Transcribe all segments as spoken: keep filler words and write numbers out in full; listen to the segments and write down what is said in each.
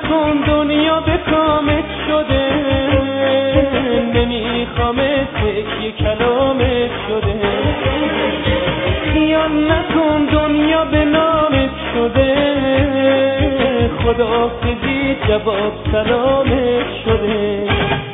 نکن دنیا به کامت شده، نمیخوامت تکیه کلامت شده. خیال نکن دنیا به نامت شده، خداحافظی جواب سلامت شده.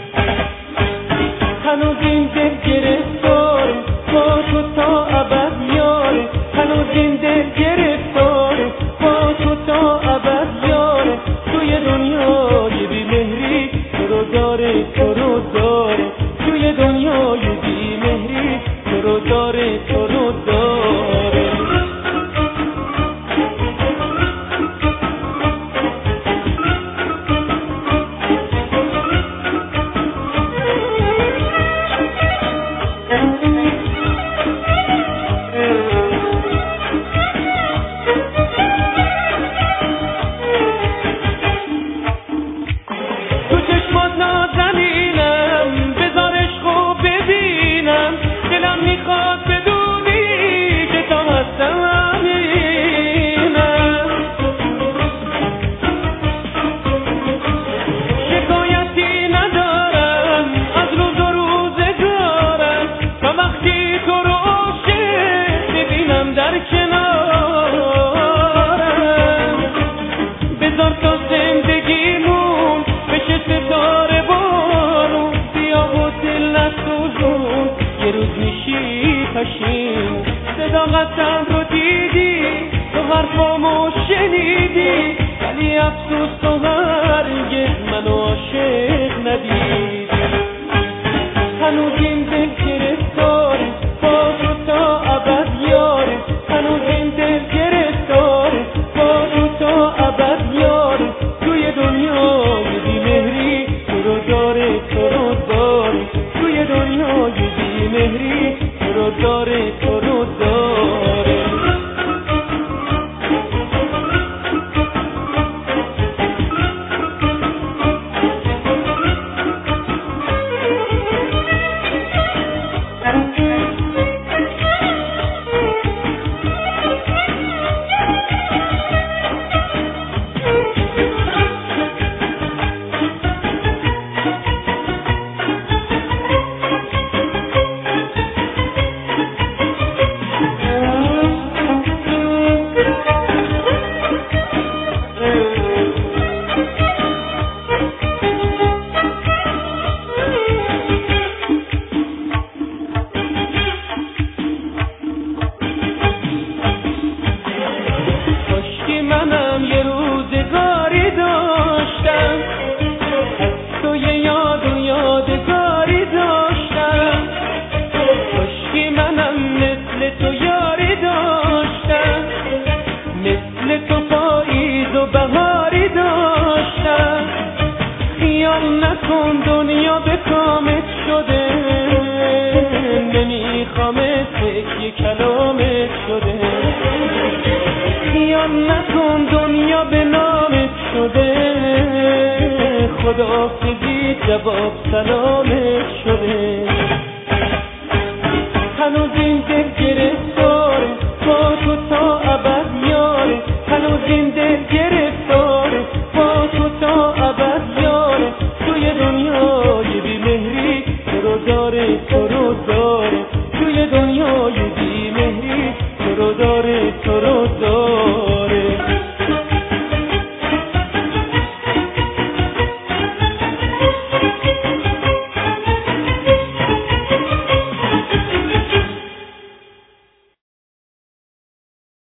هنوز این دل گرفتاره با تو تا ابد یاره، هنوز این دل گرفتاره با تو تا ابد یاره. توی دنیای بی مهری تو رو داره تو رو داره، توی دنیای بی مهری تو رو داره تو رو داره. در کنارم بذار تا زندگیمون بشه ستاره بارون، بیا و دل نسوزون یه روز میشی پشیم. صداقتم رو دیدی تو حرفامو شنیدی، ولی افسوس تو هرگز منو عاشق ندیدی. هنوز این دل گرفتاره با تو تا ابد یاره، هنوز این دل گرفتاره با تو تا ابد یاره. توی دنیای بی مهری تو رو داره تو رو داره، توی دنیای بی مهری تو رو داره تو رو داره. منم یه روزگاری داشتم از تو یه یاد و یادگاری داشتم، کاشکی منم مثل تو یاری داشتم، مثل تو پاییز و بهاری داشتم. خیال نکن دنیا به کامت شده، نمیخوامت تکیه کلامت شده. خیال نکن دنیا به نامت شده، خداحافظی جواب سلامت شده. هنوز این دل گرفتاره با تو تا ابد یاره، هنوز این دل گرفتاره